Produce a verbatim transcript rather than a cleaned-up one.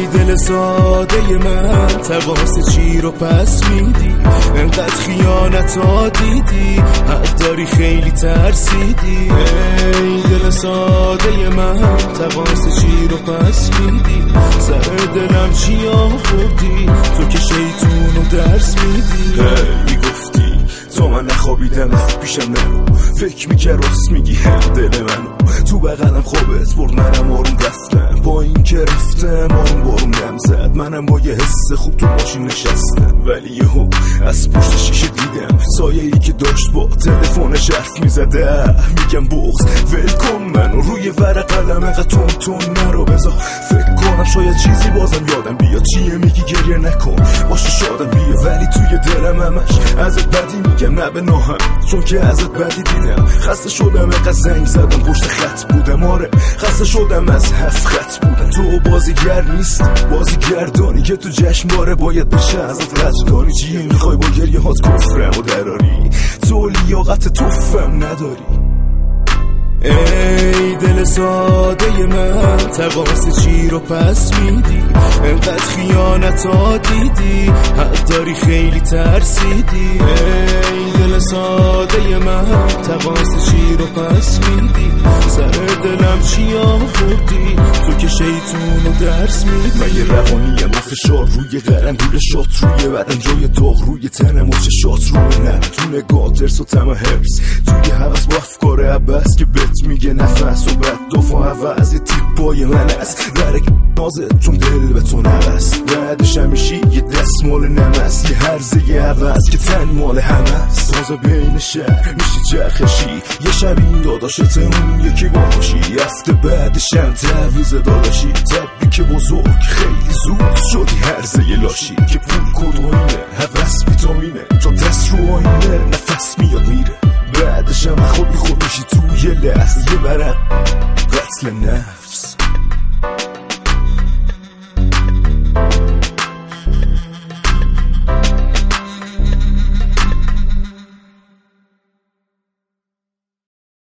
دل ساده من، تقاس چی رو پس میدی؟ انقدر خیانت ها دیدی، حق داری خیلی ترسیدی. ای دل ساده من، تقاس چی رو پس میدی؟ سر دلم چی آوردی؟ تو که شیطون رو درس میدی. هی گفتی تو من نخوابیدم پیشم نرو، فکر میکرد راست میگی هم دل منو. تو بغلم خوابت برد منم آروم رفتم، با این که رفتم آروم بارون دم زد. منم با یه حس خوب تو ماشین نشستم، ولی یهو از پشت شیشه دیدم سایه ای که داشت با تلفنش حرف میزده. میگم بغض ول کن منو، روی ورق قلم انقدر تون تون نرو بذار فکر کنم، شاید چیزی بازم یادم بیاد. چیه میگی گریه نکن باشه شادم بیا، ولی توی دلم همش ازت بدی میگم، نه به ناهم چون که ازت بدی دیدم. خسته شدم انقدر زنگ زدم پشت خط بودم، آره خسته شدم از هفت خط بودم. تو بازیگر نیست بازیگردانی که تو جشن باره باید بشه ازت قدردانی. چیه میخوای با گریه هات کفرم و دراری؟ تو لیاقت توفم نداری. ای دل ساده من، تقاس چی رو پس میدی؟ انقدر خیانت ها دیدی، حق داری خیلی ترسیدی. ای دل ساده من، تقاس چی رو پس میدی؟ سر دلم چی آوردی؟ تو که شیطون رو درس میدی. من یه روانیم و فشار روی قلم، گول شات روی بدن، جای داغ روی تنم و چشات روی نه. تو نگاه ترس و تمه حرس، توی حوث با افکار عباس که بهت میگه نفس و بد دفاع عوض. یه تیپ بای من است درک نازت چون دل به تو نبست. بعدش همیشی یه دست مال نمست، یه هرزه یه عوض که تن مال همه است. تازه بین شهر میشی جرخشی، یه شب این داداشت اون یکی باشی. هفته بعدش هم تعویز داداشی، تبریک بزرگ خیلی زود شدی هرزه یه لاشی. که پول کدوینه حوث ویتامینه، چون دست رو آینه نفس میاد میره. بعدش هم خود بی خود میشی تو یه لحظه، یه برق